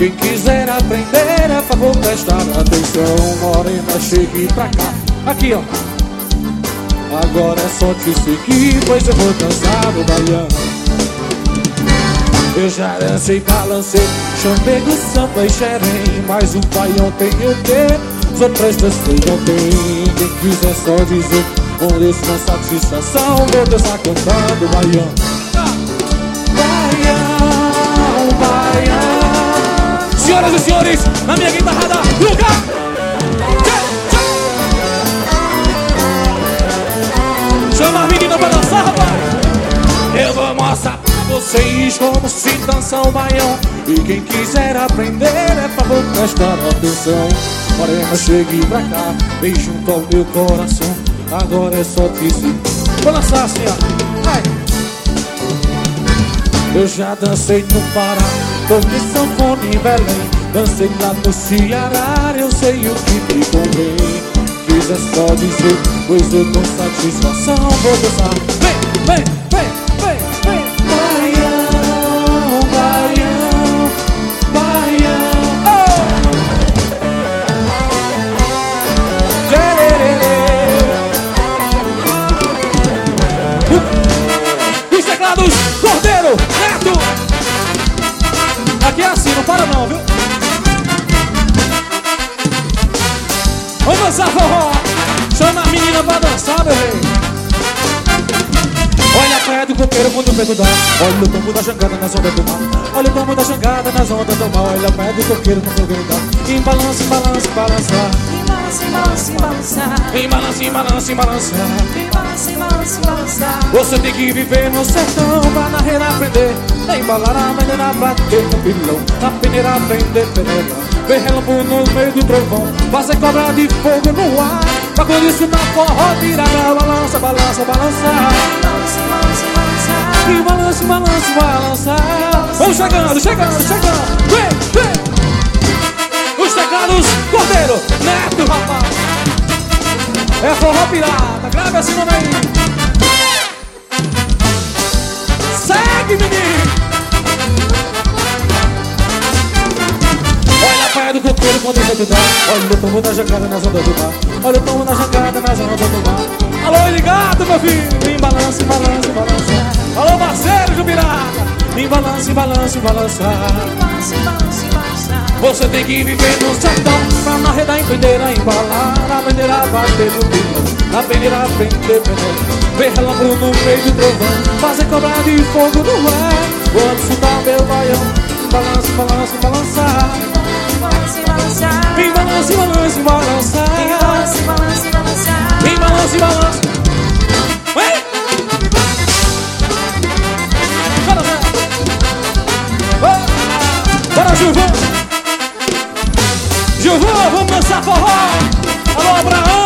Quem quiser aprender, é favor prestar atenção. Morena, chegue pra cá. Aqui, ó. Agora é só te seguir, pois eu vou dançar no baião. Eu já dancei, balancei, chamego, samba e xerém. Mas o baião tem o quê? As outras danças não tem. Quem quiser só dizer, com isso com satisfação, vou dançar cantando baião. Baião, baião. Senhoras e senhores, na minha guitarrada, lugar! Chama a menina pra dançar, rapaz. Eu vou mostrar pra vocês como se dança o baião. E quem quiser aprender, é favor prestar atenção. Morena, chegue pra cá, vem junto ao meu coração. Agora é só te seguir. Vou lançar assim, ó. Vai. Eu já dancei no Pará, toquei sanfona em Belém, dancei lá no Ceará, eu sei o que me convém. Quiser só dizer, pois eu com satisfação vou dançar. Vem, vem, vem, vem, vem. Baião, baião, baião. Oh! Os teclados, Cordeiro, Neto. Aqui é assim, não para não, viu? Vamos dançar forró. Chama a menina pra dançar, meu rei. Olha a praia do coqueiro quando o vento dá. Olha o tombo da jangada nas ondas do mar. Olha o tombo da jangada nas ondas do mar. Olha a praia do coqueiro quando o vento dá. Em balança, em balança, em balançar. Em balança, em balança, em balançar. Em balança, em balança, em balançar. Em balança, em balança, em balançar. Você tem que viver no sertão pra na rede aprender. Embalar a maneira, bater no pilão. Na peneira, aprender peneira. Ver relâmpago no meio do trovão. Fazer cobra de fogo no ar. Pra quando isso na forró virar. Balança, balança, balançar. Em balança, Em balança, em balança, em balançar. em balança, em balançar. Vamos chegando, chegando, chegando. Vem, vem. Os teclados, Cordeiro, Neto, rapaz. É forró pirata, grave esse nome aí. Segue, menino. Olha a praia do coqueiro quando o vento dá. Olha o tombo da jangada nas ondas do mar. Olha o tombo da jangada nas ondas do mar. Alô, ligado, meu filho. Em balança, em balança, em balança. Alô, parceiro do pirata. Em balança, em balança, em balançar. Em balança, em balança, em balançar. Você tem que viver no sertão pra na rede aprender a embalar. Aprender a bater no pilão. Aprender a aprender peneira. Ver relâmpago no meio do trovão. Fazer cobra de fogo no ar. Vou soltar meu baião. Balança, balança, balançar. Em balança, em balançar. Em balança, em balança, em balançar. Em balança, em balança, em balançar. Em balança, em balança. Vem! Bora, Zé! Bora, Gilvão! Gilvão, vamos dançar forró! Alô, Abraão!